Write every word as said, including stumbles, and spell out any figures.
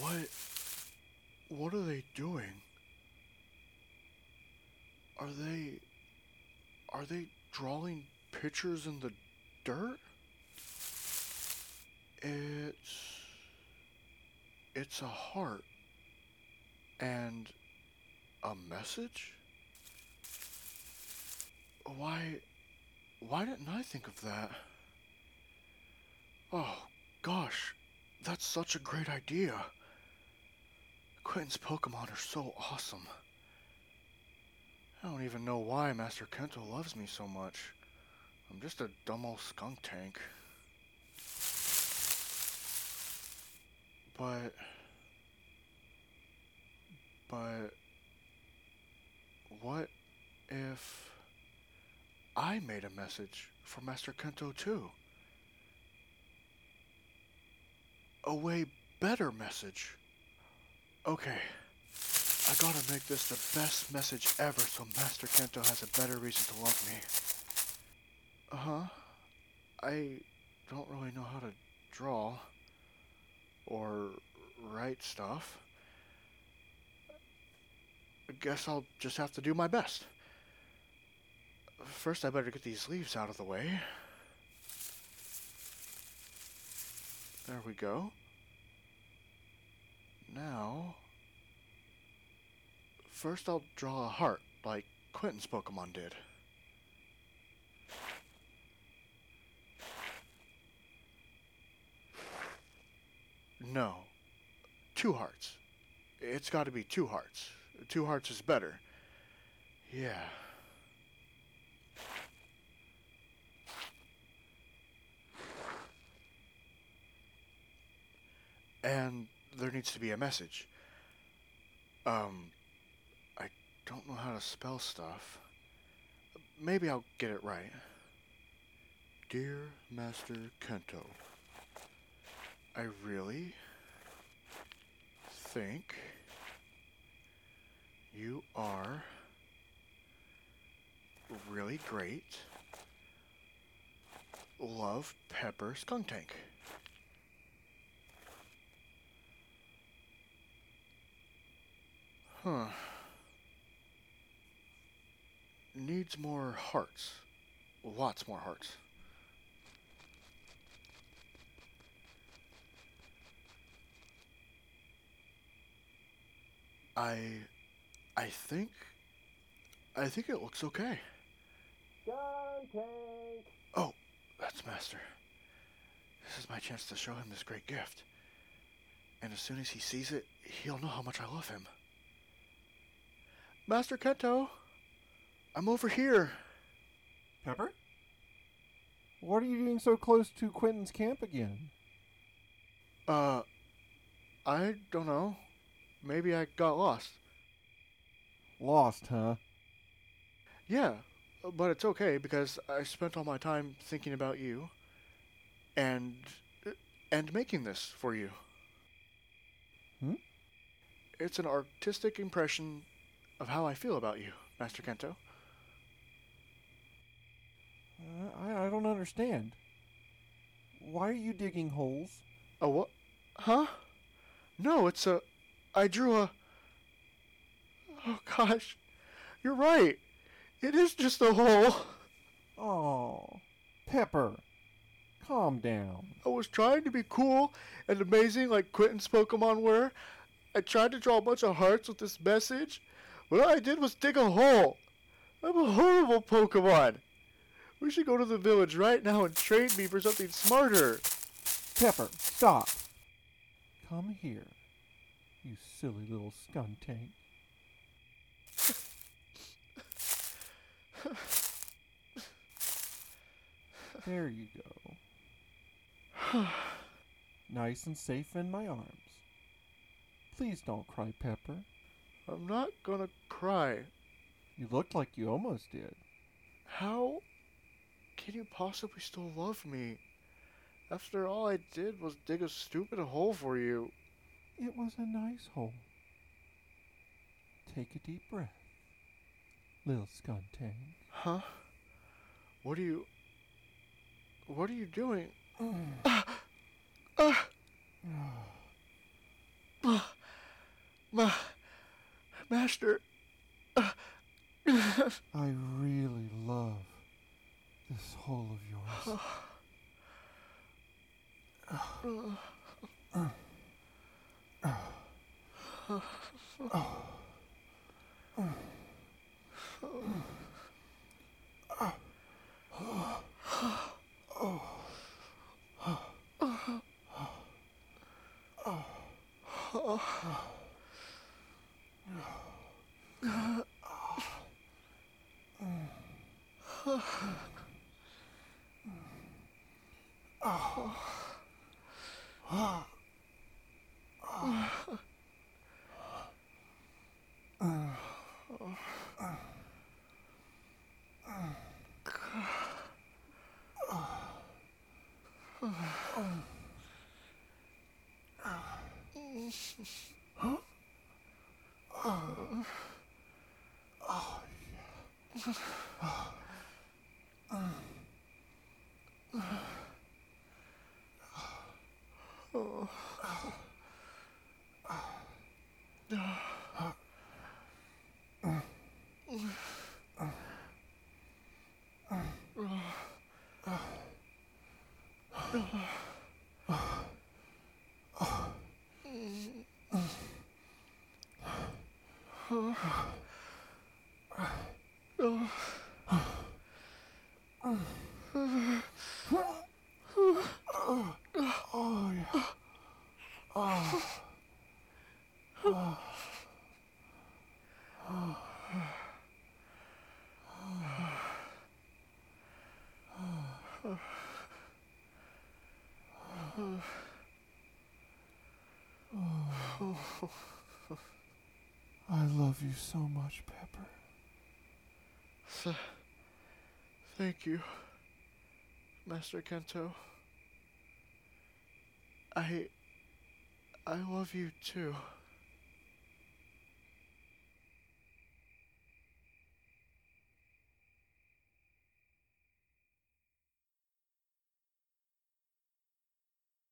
What... What are they doing? Are they... Are they drawing pictures in the dirt? It's... It's a heart. And... a message? Why... Why didn't I think of that? Oh, gosh. That's such a great idea. Quentin's Pokemon are so awesome. I don't even know why Master Kento loves me so much. I'm just a dumb old skunk tank. But... But... What if... I made a message for Master Kento too? A way better message. Okay. I gotta make this the best message ever so Master Kento has a better reason to love me. Uh-huh. I don't really know how to draw or write stuff. I guess I'll just have to do my best. First, I better get these leaves out of the way. There we go. Now... First, I'll draw a heart, like Quentin's Pokemon did. No. Two hearts. It's gotta be two hearts. Two hearts is better. Yeah. And there needs to be a message. Um, I don't know how to spell stuff. Maybe I'll get it right. Dear Master Kento, I really think you are really great. Love, Pepper, Skunk Tank. Huh. Needs more hearts. Lots more hearts. I... I think... I think it looks okay. Skunk Tank! Oh, that's Master. This is my chance to show him this great gift. And as soon as he sees it, he'll know how much I love him. Master Kento, I'm over here. Pepper? What are you doing so close to Quentin's camp again? Uh, I don't know. Maybe I got lost. Lost, huh? Yeah, but it's okay because I spent all my time thinking about you and and making this for you. Hmm? It's an artistic impression of how I feel about you, Master Kento. Uh, I, I don't understand. Why are you digging holes? A what? Huh? No, it's a... I drew a... Oh gosh, you're right. It is just a hole. Oh, Pepper, calm down. I was trying to be cool and amazing like Quentin's Pokemon were. I tried to draw a bunch of hearts with this message, but all I did was dig a hole. I'm a horrible Pokemon. We should go to the village right now and train me for something smarter. Pepper, stop. Come here, you silly little skunk tank. There you go. Nice and safe in my arms. Please don't cry, Pepper. I'm not gonna cry. You looked like you almost did. How can you possibly still love me? After all I did was dig a stupid hole for you. It was a nice hole. Take a deep breath, little skunk tank. Huh? What are you... What are you doing? Ma, Master. I really love this hole of yours. I love you so much, Pepper. Th- thank you, Master Kento. I... I love you too.